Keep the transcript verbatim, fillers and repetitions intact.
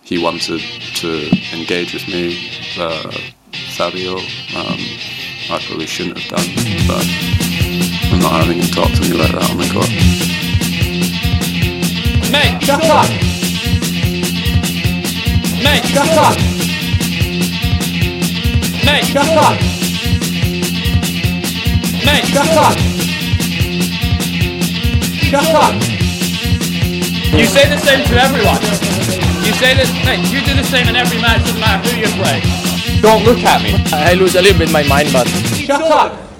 he wanted to engage with me, uh, Fabio. Um, I probably shouldn't have done, but I'm not having him talk to me like that on the court. Mate, shut up! Mate, shut up! Mate, shut up! Mate, shut up! Shut up! You say the same to everyone. You say this, mate, you do the same in every match, doesn't matter who you play. Don't look at me. I lose a little bit my mind, but... Shut up!